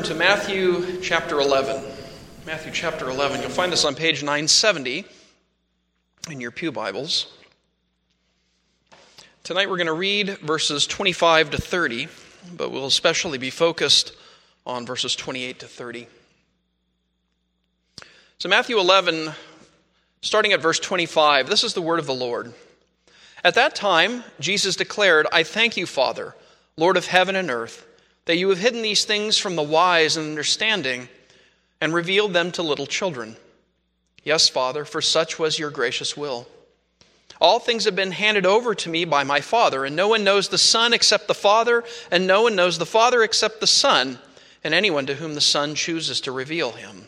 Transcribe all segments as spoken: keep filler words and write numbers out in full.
to Matthew chapter eleven. Matthew chapter eleven. You'll find this on page nine seventy in your pew Bibles. Tonight we're going to read verses twenty-five to thirty, but we'll especially be focused on verses twenty-eight to thirty. So Matthew eleven, starting at verse twenty-five, this is the word of the Lord. At that time, Jesus declared, "I thank you, Father, Lord of heaven and earth, that you have hidden these things from the wise and understanding and revealed them to little children. Yes, Father, for such was your gracious will. All things have been handed over to me by my Father, and no one knows the Son except the Father, and no one knows the Father except the Son, and anyone to whom the Son chooses to reveal him.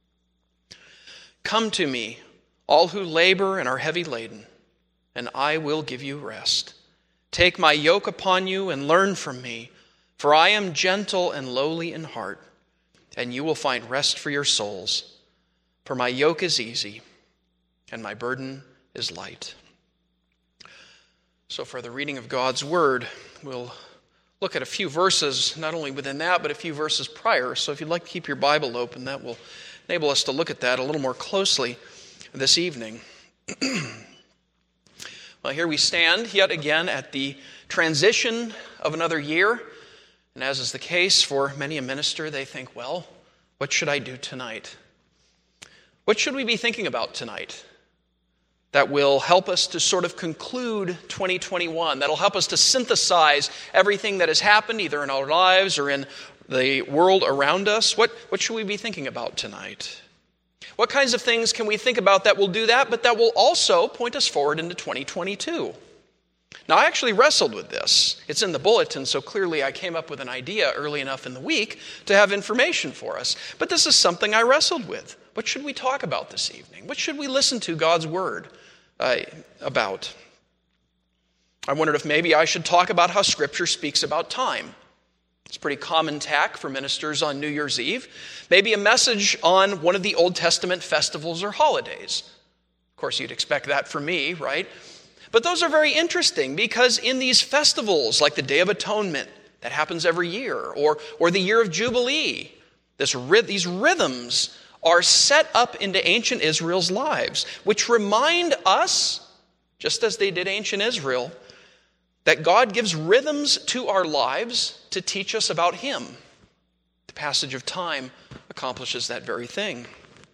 Come to me, all who labor and are heavy laden, and I will give you rest. Take my yoke upon you and learn from me, for I am gentle and lowly in heart, and you will find rest for your souls. For my yoke is easy, and my burden is light." So for the reading of God's word, we'll look at a few verses, not only within that, but a few verses prior. So if you'd like to keep your Bible open, that will enable us to look at that a little more closely this evening. Well, here we stand yet again at the transition of another year. And as is the case for many a minister, they think, well, what should I do tonight? What should we be thinking about tonight that will help us to sort of conclude twenty twenty-one, that'll help us to synthesize everything that has happened either in our lives or in the world around us? What, what should we be thinking about tonight? What kinds of things can we think about that will do that, but that will also point us forward into twenty twenty-two? Now, I actually wrestled with this. It's in the bulletin, so clearly I came up with an idea early enough in the week to have information for us. But this is something I wrestled with. What should we talk about this evening? What should we listen to God's word uh, about? I wondered if maybe I should talk about how Scripture speaks about time. It's a pretty common tack for ministers on New Year's Eve. Maybe a message on one of the Old Testament festivals or holidays. Of course, you'd expect that from me, right? But those are very interesting because in these festivals, like the Day of Atonement, that happens every year, or, or the Year of Jubilee, this, these rhythms are set up into ancient Israel's lives, which remind us, just as they did ancient Israel, that God gives rhythms to our lives to teach us about Him. The passage of time accomplishes that very thing.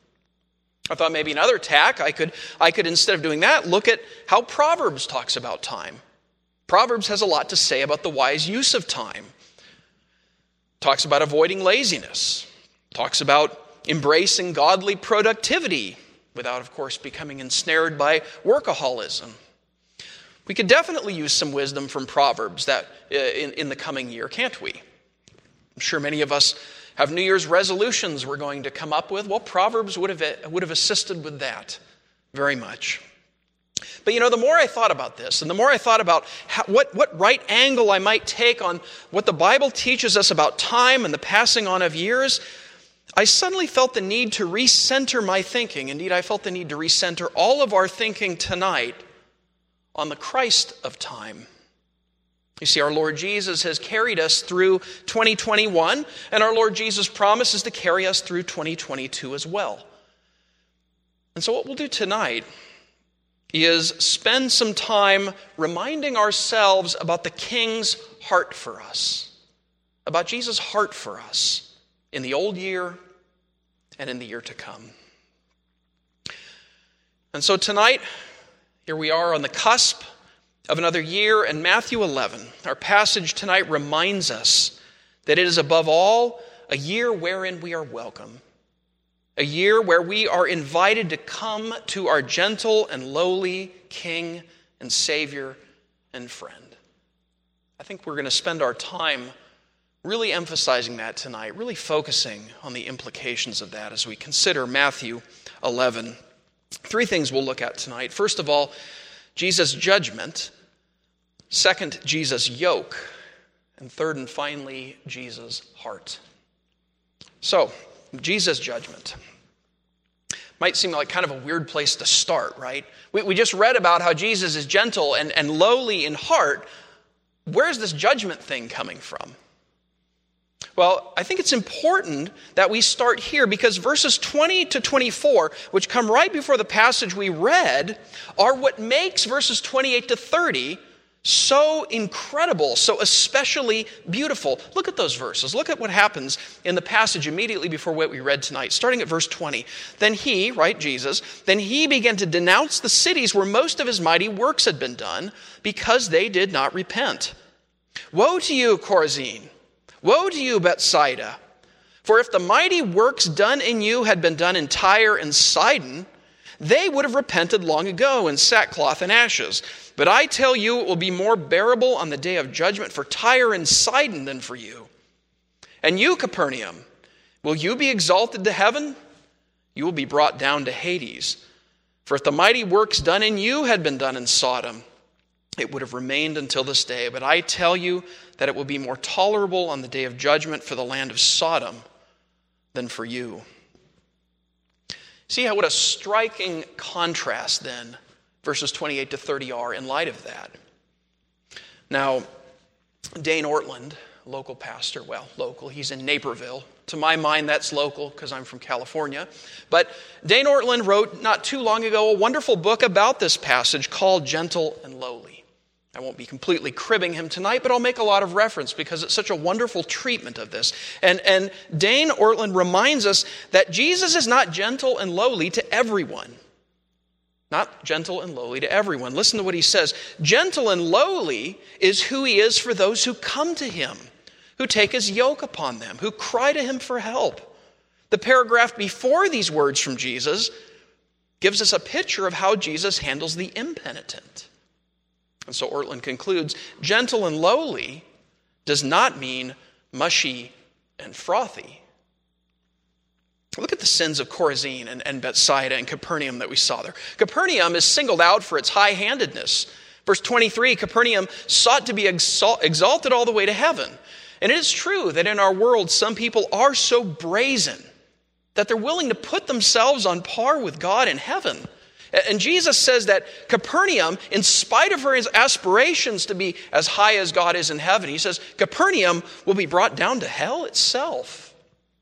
I thought maybe another tack, I could, I could, instead of doing that, look at how Proverbs talks about time. Proverbs has a lot to say about the wise use of time. Talks about avoiding laziness. Talks about embracing godly productivity without, of course, becoming ensnared by workaholism. We could definitely use some wisdom from Proverbs that uh, in, in the coming year, can't we? I'm sure many of us have New Year's resolutions we're going to come up with. Well, Proverbs would have, would have assisted with that very much. But you know, the more I thought about this, and the more I thought about how, what, what right angle I might take on what the Bible teaches us about time and the passing on of years, I suddenly felt the need to recenter my thinking. Indeed, I felt the need to recenter all of our thinking tonight on the Christ of time. You see, our Lord Jesus has carried us through twenty twenty-one, and our Lord Jesus promises to carry us through twenty twenty-two as well. And so what we'll do tonight is spend some time reminding ourselves about the King's heart for us, about Jesus' heart for us in the old year and in the year to come. And so tonight, here we are on the cusp of another year, and Matthew eleven, our passage tonight reminds us that it is above all a year wherein we are welcome, a year where we are invited to come to our gentle and lowly King and Savior and friend. I think we're going to spend our time really emphasizing that tonight, really focusing on the implications of that as we consider Matthew eleven. Three things we'll look at tonight. First of all, Jesus' judgment. Second, Jesus' yoke. And third and finally, Jesus' heart. So, Jesus' judgment. Might seem like kind of a weird place to start, right? We, we just read about how Jesus is gentle and, and lowly in heart. Where's this judgment thing coming from? Well, I think it's important that we start here because verses twenty to twenty-four, which come right before the passage we read, are what makes verses twenty-eight to thirty so incredible, so especially beautiful. Look at those verses. Look at what happens in the passage immediately before what we read tonight, starting at verse twenty. Then he, right, Jesus, then he began to denounce the cities where most of his mighty works had been done because they did not repent. Woe to you, Chorazin! Woe to you, Bethsaida! For if the mighty works done in you had been done in Tyre and Sidon, they would have repented long ago in sackcloth and ashes. But I tell you, it will be more bearable on the day of judgment for Tyre and Sidon than for you. And you, Capernaum, will you be exalted to heaven? You will be brought down to Hades. For if the mighty works done in you had been done in Sodom, it would have remained until this day. But I tell you that it will be more tolerable on the day of judgment for the land of Sodom than for you. See how what a striking contrast then verses twenty-eight to thirty are in light of that. Now, Dane Ortland, local pastor, well, local, he's in Naperville. To my mind, that's local because I'm from California. But Dane Ortland wrote not too long ago a wonderful book about this passage called Gentle and Lowly. I won't be completely cribbing him tonight, but I'll make a lot of reference because it's such a wonderful treatment of this. And, and Dane Ortland reminds us that Jesus is not gentle and lowly to everyone. Not gentle and lowly to everyone. Listen to what he says. Gentle and lowly is who he is for those who come to him, who take his yoke upon them, who cry to him for help. The paragraph before these words from Jesus gives us a picture of how Jesus handles the impenitent. And so Ortland concludes, gentle and lowly does not mean mushy and frothy. Look at the sins of Chorazin and, and Bethsaida and Capernaum that we saw there. Capernaum is singled out for its high-handedness. Verse twenty-three, Capernaum sought to be exalt, exalted all the way to heaven. And it is true that in our world, some people are so brazen that they're willing to put themselves on par with God in heaven. And Jesus says that Capernaum, in spite of her aspirations to be as high as God is in heaven, he says Capernaum will be brought down to hell itself.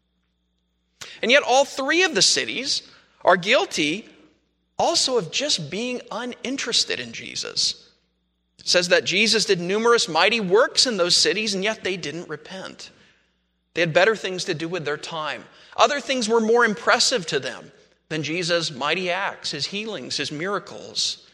And yet all three of the cities are guilty also of just being uninterested in Jesus. It says that Jesus did numerous mighty works in those cities, and yet they didn't repent. They had better things to do with their time. Other things were more impressive to them than Jesus' mighty acts, his healings, his miracles.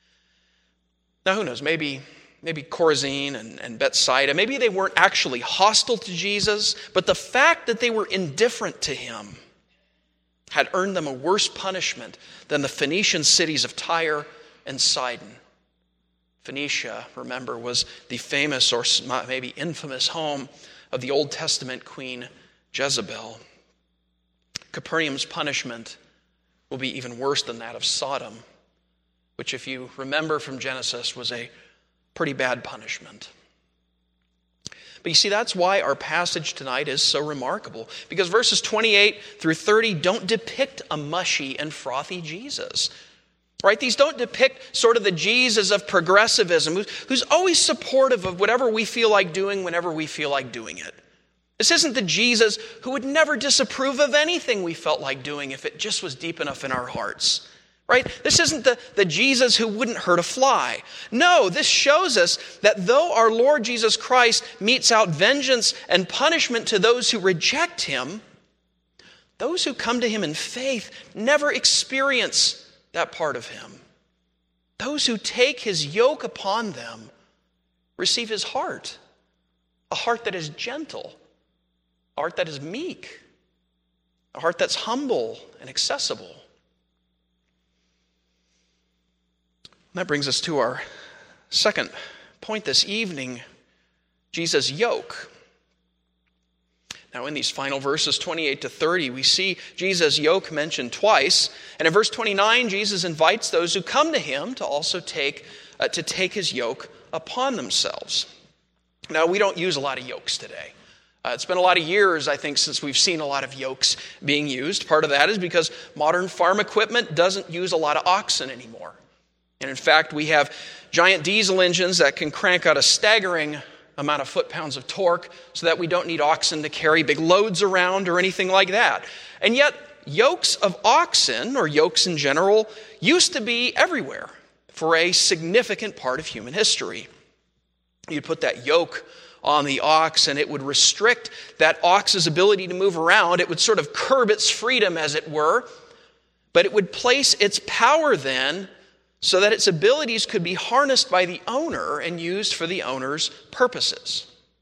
Now who knows, maybe, maybe Chorazin and, and Bethsaida, maybe they weren't actually hostile to Jesus, but the fact that they were indifferent to him had earned them a worse punishment than the Phoenician cities of Tyre and Sidon. Phoenicia, remember, was the famous or maybe infamous home of the Old Testament queen Jezebel. Capernaum's punishment will be even worse than that of Sodom, which, if you remember from Genesis, was a pretty bad punishment. But you see, that's why our passage tonight is so remarkable, because verses twenty-eight through thirty don't depict a mushy and frothy Jesus. Right? These don't depict sort of the Jesus of progressivism, who's, who's always supportive of whatever we feel like doing whenever we feel like doing it. This isn't the Jesus who would never disapprove of anything we felt like doing if it just was deep enough in our hearts. Right? This isn't the, the Jesus who wouldn't hurt a fly. No, this shows us that though our Lord Jesus Christ metes out vengeance and punishment to those who reject him, those who come to him in faith never experience that part of him. Those who take his yoke upon them receive his heart, a heart that is gentle, a heart that is meek, a heart that's humble and accessible. And that brings us to our second point this evening, Jesus' yoke. Now in these final verses, twenty-eight to thirty, we see Jesus' yoke mentioned twice. And in verse twenty-nine, Jesus invites those who come to him to also take, uh, to take his yoke upon themselves. Now we don't use a lot of yokes today. Uh, it's been a lot of years, I think, since we've seen a lot of yokes being used. Part of that is because modern farm equipment doesn't use a lot of oxen anymore. And in fact, we have giant diesel engines that can crank out a staggering amount of foot-pounds of torque so that we don't need oxen to carry big loads around or anything like that. And yet, yokes of oxen, or yokes in general, used to be everywhere for a significant part of human history. You'd put that yoke on the ox and it would restrict that ox's ability to move around. It would sort of curb its freedom, as it were, but it would place its power then so that its abilities could be harnessed by the owner and used for the owner's purposes.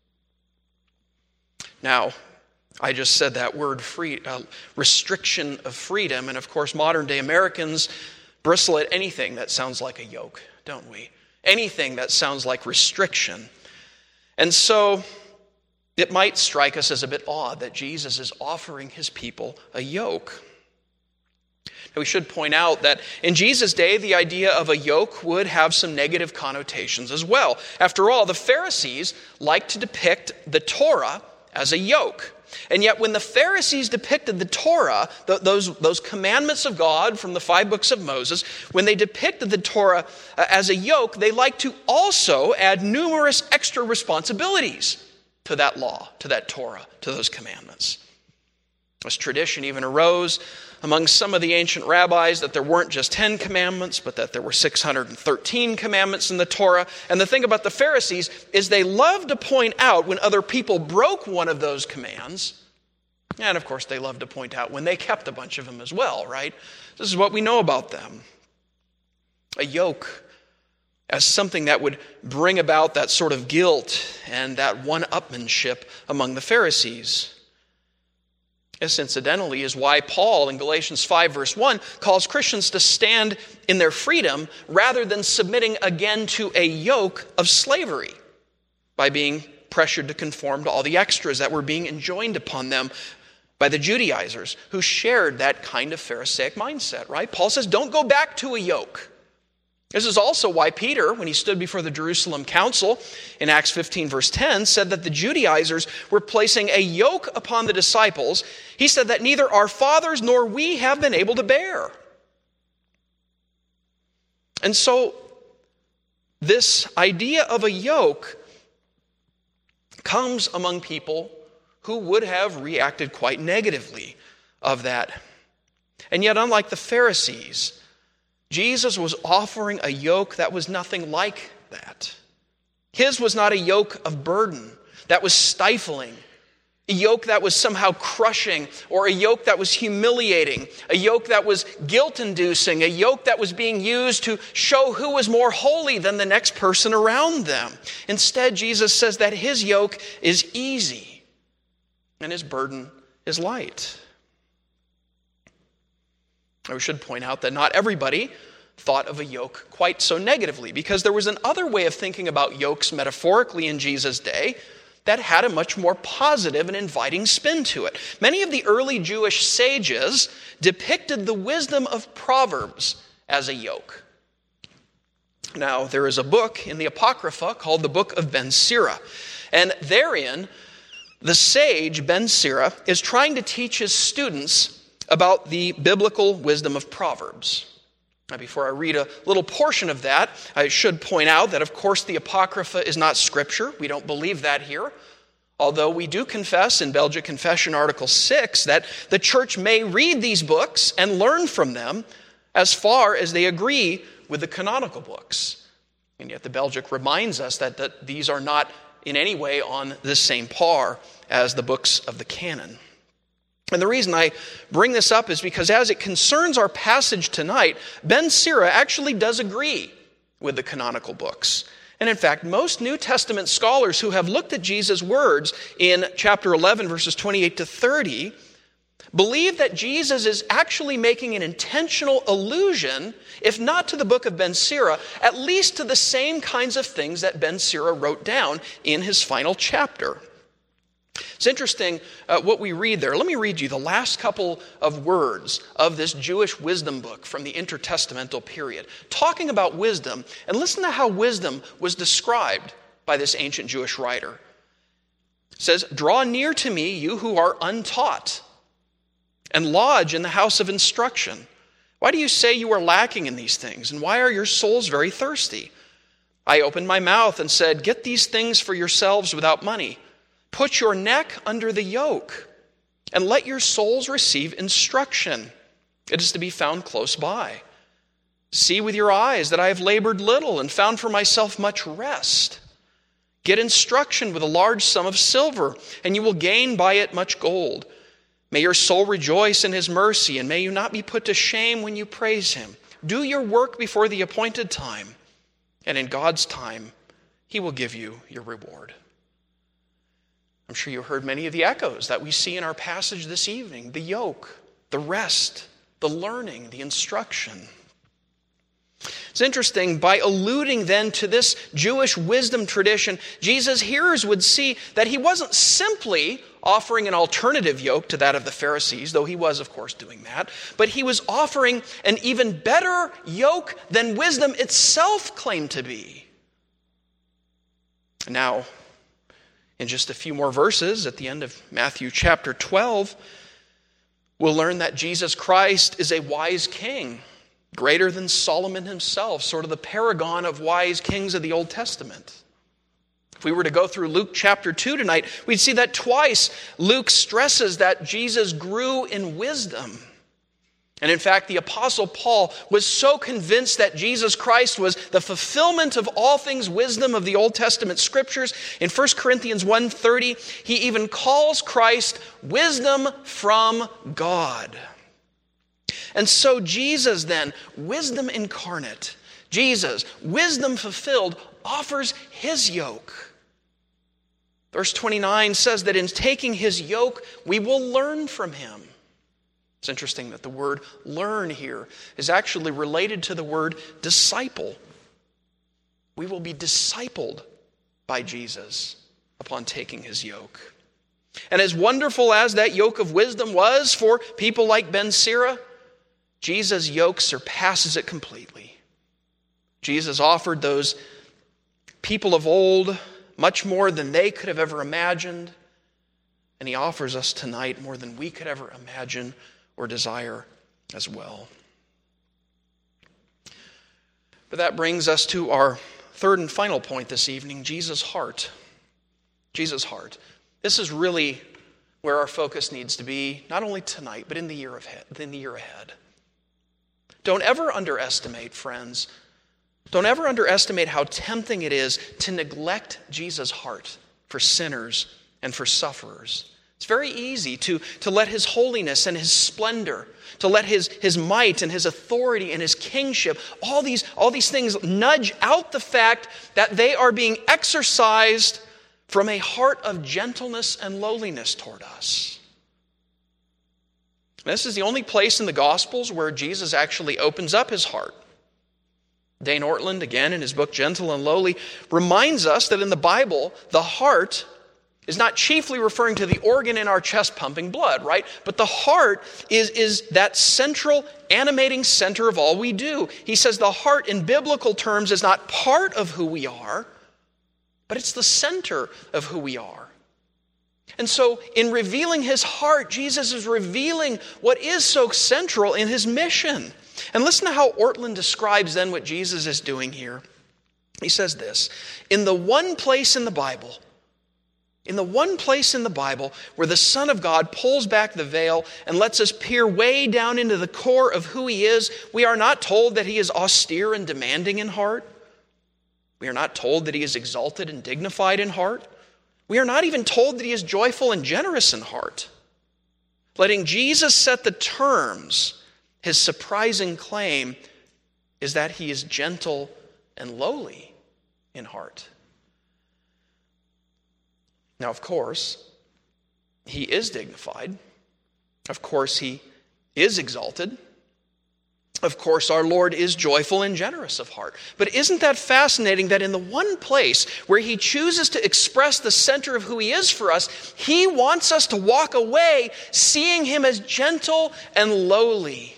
Now, I just said that word, free, uh, restriction of freedom, and of course modern-day Americans bristle at anything that sounds like a yoke, don't we? Anything that sounds like restriction. And so it might strike us as a bit odd that Jesus is offering his people a yoke. Now, we should point out that in Jesus' day, the idea of a yoke would have some negative connotations as well. After all, the Pharisees liked to depict the Torah as a yoke. And yet when the Pharisees depicted the Torah, th- those, those commandments of God from the five books of Moses, when they depicted the Torah uh, as a yoke, they liked to also add numerous extra responsibilities to that law, to that Torah, to those commandments. This tradition even arose among some of the ancient rabbis that there weren't just ten commandments, but that there were six hundred thirteen commandments in the Torah. And the thing about the Pharisees is they loved to point out when other people broke one of those commands. And of course, they loved to point out when they kept a bunch of them as well, right? This is what we know about them. A yoke as something that would bring about that sort of guilt and that one-upmanship among the Pharisees. This, incidentally, is why Paul in Galatians five, verse one, calls Christians to stand in their freedom rather than submitting again to a yoke of slavery by being pressured to conform to all the extras that were being enjoined upon them by the Judaizers who shared that kind of Pharisaic mindset, right? Paul says, don't go back to a yoke. This is also why Peter, when he stood before the Jerusalem council in Acts fifteen, verse ten, said that the Judaizers were placing a yoke upon the disciples. He said that neither our fathers nor we have been able to bear. And so, this idea of a yoke comes among people who would have reacted quite negatively of that. And yet, unlike the Pharisees, Jesus was offering a yoke that was nothing like that. His was not a yoke of burden that was stifling, a yoke that was somehow crushing, or a yoke that was humiliating, a yoke that was guilt-inducing, a yoke that was being used to show who was more holy than the next person around them. Instead, Jesus says that his yoke is easy and his burden is light. We should point out that not everybody thought of a yoke quite so negatively, because there was another way of thinking about yokes metaphorically in Jesus' day that had a much more positive and inviting spin to it. Many of the early Jewish sages depicted the wisdom of Proverbs as a yoke. Now, there is a book in the Apocrypha called the Book of Ben Sira, and therein, the sage Ben Sira is trying to teach his students about the biblical wisdom of Proverbs. Now, before I read a little portion of that, I should point out that, of course, the Apocrypha is not Scripture. We don't believe that here. Although we do confess in Belgic Confession Article six that the church may read these books and learn from them as far as they agree with the canonical books. And yet the Belgic reminds us that, that these are not in any way on the same par as the books of the canon. And the reason I bring this up is because as it concerns our passage tonight, Ben Sira actually does agree with the canonical books. And in fact, most New Testament scholars who have looked at Jesus' words in chapter eleven, verses twenty-eight to thirty, believe that Jesus is actually making an intentional allusion, if not to the book of Ben Sira, at least to the same kinds of things that Ben Sira wrote down in his final chapter. It's interesting uh, what we read there. Let me read you the last couple of words of this Jewish wisdom book from the intertestamental period, talking about wisdom. And listen to how wisdom was described by this ancient Jewish writer. It says, "Draw near to me, you who are untaught, and lodge in the house of instruction. Why do you say you are lacking in these things? And why are your souls very thirsty? I opened my mouth and said, get these things for yourselves without money. Put your neck under the yoke, and let your souls receive instruction. It is to be found close by. See with your eyes that I have labored little and found for myself much rest. Get instruction with a large sum of silver, and you will gain by it much gold. May your soul rejoice in his mercy, and may you not be put to shame when you praise him. Do your work before the appointed time, and in God's time, he will give you your reward. I'm sure you heard many of the echoes that we see in our passage this evening. The yoke, the rest, the learning, the instruction. It's interesting, by alluding then to this Jewish wisdom tradition, Jesus' hearers would see that he wasn't simply offering an alternative yoke to that of the Pharisees, though he was, of course, doing that, but he was offering an even better yoke than wisdom itself claimed to be. Now, in just a few more verses, at the end of Matthew chapter twelve, we'll learn that Jesus Christ is a wise king, greater than Solomon himself, sort of the paragon of wise kings of the Old Testament. If we were to go through Luke chapter two tonight, we'd see that twice Luke stresses that Jesus grew in wisdom. And in fact, the Apostle Paul was so convinced that Jesus Christ was the fulfillment of all things wisdom of the Old Testament Scriptures. In First Corinthians one thirty, he even calls Christ wisdom from God. And so Jesus then, wisdom incarnate, Jesus, wisdom fulfilled, offers his yoke. Verse twenty-nine says that in taking his yoke, we will learn from him. It's interesting that the word learn here is actually related to the word disciple. We will be discipled by Jesus upon taking his yoke. And as wonderful as that yoke of wisdom was for people like Ben Sira, Jesus' yoke surpasses it completely. Jesus offered those people of old much more than they could have ever imagined, and he offers us tonight more than we could ever imagine or desire as well. But that brings us to our third and final point this evening, Jesus' heart. Jesus' heart. This is really where our focus needs to be, not only tonight, but in the year ahead. In the year ahead. Don't ever underestimate, friends, don't ever underestimate how tempting it is to neglect Jesus' heart for sinners and for sufferers. It's very easy to, to let his holiness and his splendor, to let his, his might and his authority and his kingship, all these, all these things nudge out the fact that they are being exercised from a heart of gentleness and lowliness toward us. This is the only place in the Gospels where Jesus actually opens up his heart. Dane Ortland, again in his book Gentle and Lowly, reminds us that in the Bible, the heart is not chiefly referring to the organ in our chest pumping blood, right? But the heart is, is that central, animating center of all we do. He says the heart in biblical terms is not part of who we are, but it's the center of who we are. And so in revealing his heart, Jesus is revealing what is so central in his mission. And listen to how Ortland describes then what Jesus is doing here. He says this, in the one place in the Bible, in the one place in the Bible where the Son of God pulls back the veil and lets us peer way down into the core of who he is, we are not told that he is austere and demanding in heart. We are not told that he is exalted and dignified in heart. We are not even told that he is joyful and generous in heart. Letting Jesus set the terms, his surprising claim is that he is gentle and lowly in heart. Now, of course, he is dignified. Of course, he is exalted. Of course, our Lord is joyful and generous of heart. But isn't that fascinating that in the one place where he chooses to express the center of who he is for us, he wants us to walk away seeing him as gentle and lowly.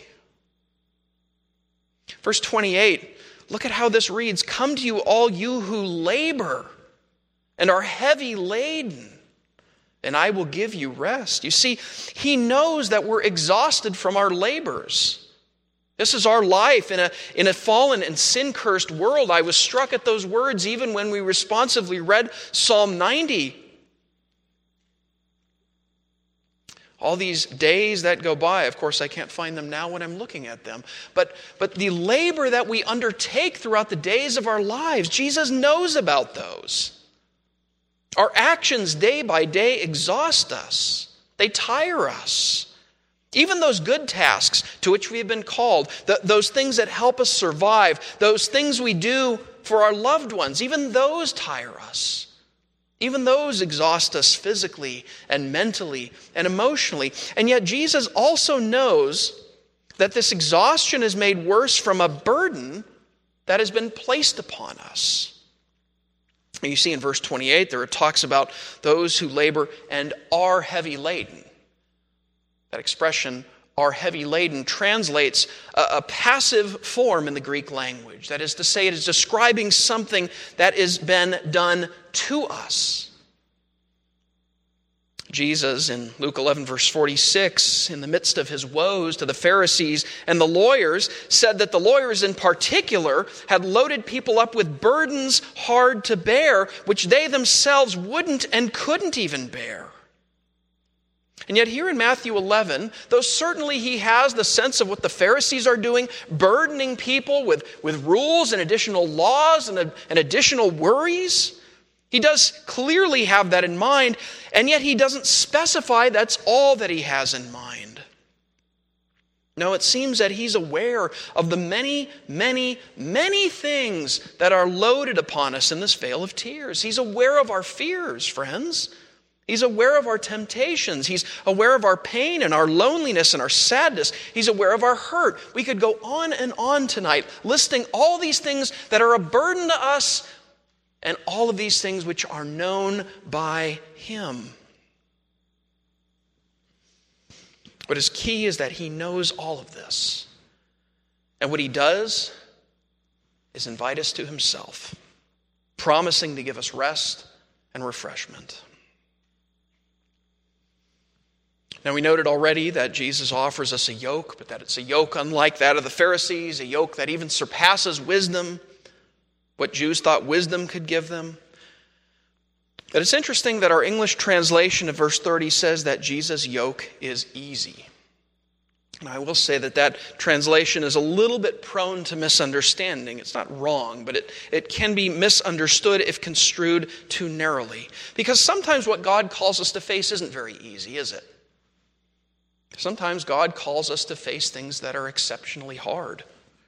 Verse twenty-eight, look at how this reads, "Come to you all you who labor and are heavy laden, and I will give you rest." You see, he knows that we're exhausted from our labors. This is our life in a, in a fallen and sin-cursed world. I was struck at those words even when we responsively read Psalm ninety. All these days that go by, of course, I can't find them now when I'm looking at them. But, but the labor that we undertake throughout the days of our lives, Jesus knows about those. Our actions day by day exhaust us. They tire us. Even those good tasks to which we have been called, th- those things that help us survive, those things we do for our loved ones, even those tire us. Even those exhaust us physically and mentally and emotionally. And yet Jesus also knows that this exhaustion is made worse from a burden that has been placed upon us. And you see in verse twenty-eight there it talks about those who labor and are heavy laden. That expression, are heavy laden, translates a, a passive form in the Greek language. That is to say, it is describing something that has been done to us. Jesus, in Luke eleven, verse forty-six, in the midst of his woes to the Pharisees and the lawyers, said that the lawyers in particular had loaded people up with burdens hard to bear, which they themselves wouldn't and couldn't even bear. And yet here in Matthew eleven, though certainly he has the sense of what the Pharisees are doing, burdening people with, with rules and additional laws and, and additional worries, he does clearly have that in mind, and yet he doesn't specify that's all that he has in mind. No, it seems that he's aware of the many, many, many things that are loaded upon us in this vale of tears. He's aware of our fears, friends. He's aware of our temptations. He's aware of our pain and our loneliness and our sadness. He's aware of our hurt. We could go on and on tonight, listing all these things that are a burden to us and all of these things which are known by him. What is key is that he knows all of this. And what he does is invite us to himself, promising to give us rest and refreshment. Now, we noted already that Jesus offers us a yoke, but that it's a yoke unlike that of the Pharisees, a yoke that even surpasses wisdom, what Jews thought wisdom could give them. But it's interesting that our English translation of verse thirty says that Jesus' yoke is easy. And I will say that that translation is a little bit prone to misunderstanding. It's not wrong, but it, it can be misunderstood if construed too narrowly. Because sometimes what God calls us to face isn't very easy, is it? Sometimes God calls us to face things that are exceptionally hard.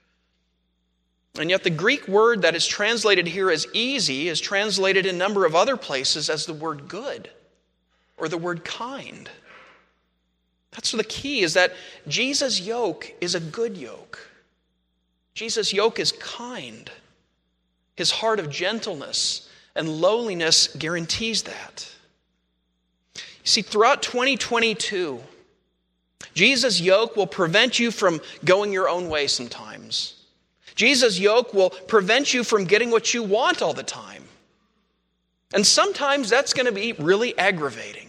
And yet the Greek word that is translated here as easy is translated in a number of other places as the word good or the word kind. That's the key, is that Jesus' yoke is a good yoke. Jesus' yoke is kind. His heart of gentleness and lowliness guarantees that. You see, throughout twenty twenty-two, Jesus' yoke will prevent you from going your own way sometimes. Jesus' yoke will prevent you from getting what you want all the time. And sometimes that's going to be really aggravating.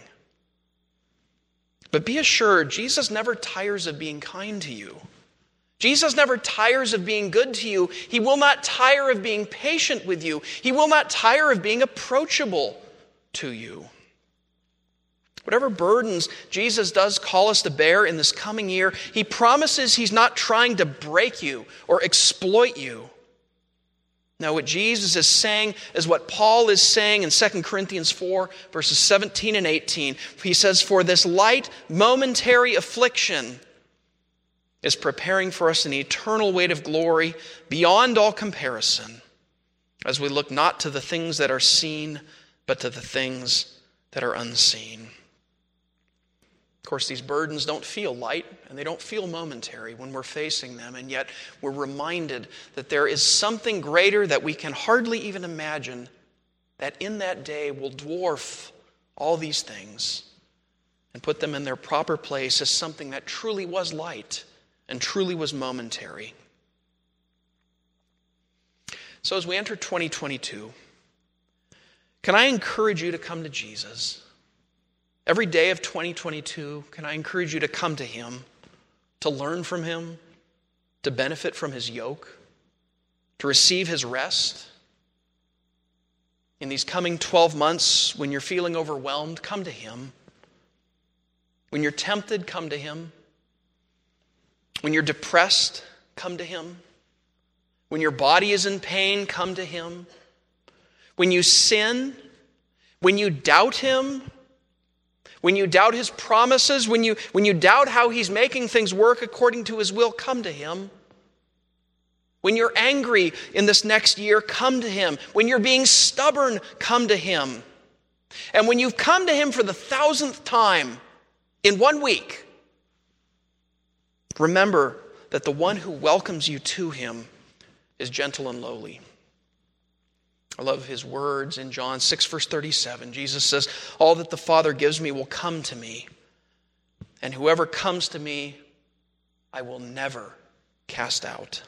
But be assured, Jesus never tires of being kind to you. Jesus never tires of being good to you. He will not tire of being patient with you. He will not tire of being approachable to you. Whatever burdens Jesus does call us to bear in this coming year, he promises he's not trying to break you or exploit you. Now, what Jesus is saying is what Paul is saying in Second Corinthians four, verses seventeen and eighteen. He says, "For this light, momentary affliction is preparing for us an eternal weight of glory beyond all comparison, as we look not to the things that are seen, but to the things that are unseen." Of course, these burdens don't feel light and they don't feel momentary when we're facing them, and yet we're reminded that there is something greater that we can hardly even imagine that in that day will dwarf all these things and put them in their proper place as something that truly was light and truly was momentary. So as we enter twenty twenty-two, can I encourage you to come to Jesus? Every day of twenty twenty-two, can I encourage you to come to him, to learn from him, to benefit from his yoke, to receive his rest? In these coming twelve months, when you're feeling overwhelmed, come to him. When you're tempted, come to him. When you're depressed, come to him. When your body is in pain, come to him. When you sin, when you doubt him, when you doubt his promises, when you, when you doubt how he's making things work according to his will, come to him. When you're angry in this next year, come to him. When you're being stubborn, come to him. And when you've come to him for the thousandth time in one week, remember that the one who welcomes you to him is gentle and lowly. I love his words in John six, verse thirty-seven. Jesus says, all that the Father gives me will come to me, and whoever comes to me, I will never cast out.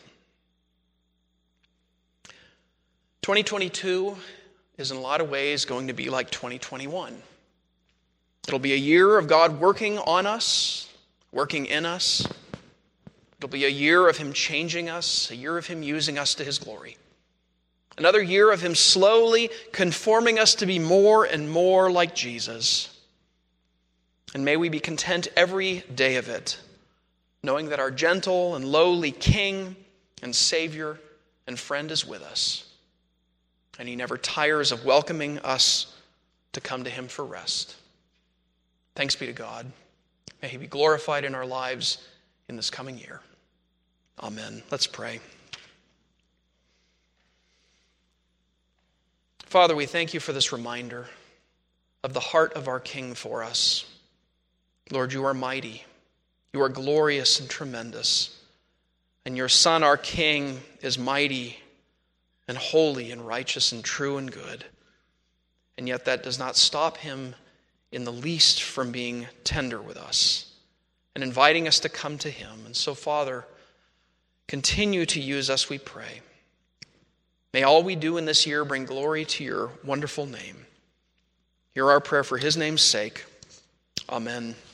twenty twenty-two is in a lot of ways going to be like twenty twenty-one. It'll be a year of God working on us, working in us. It'll be a year of him changing us, a year of him using us to his glory. Another year of him slowly conforming us to be more and more like Jesus. And may we be content every day of it, knowing that our gentle and lowly King and Savior and friend is with us. And he never tires of welcoming us to come to him for rest. Thanks be to God. May he be glorified in our lives in this coming year. Amen. Let's pray. Father, we thank you for this reminder of the heart of our King for us. Lord, you are mighty. You are glorious and tremendous. And your Son, our King, is mighty and holy and righteous and true and good. And yet that does not stop him in the least from being tender with us and inviting us to come to him. And so, Father, continue to use us, we pray. May all we do in this year bring glory to your wonderful name. Hear our prayer for his name's sake. Amen.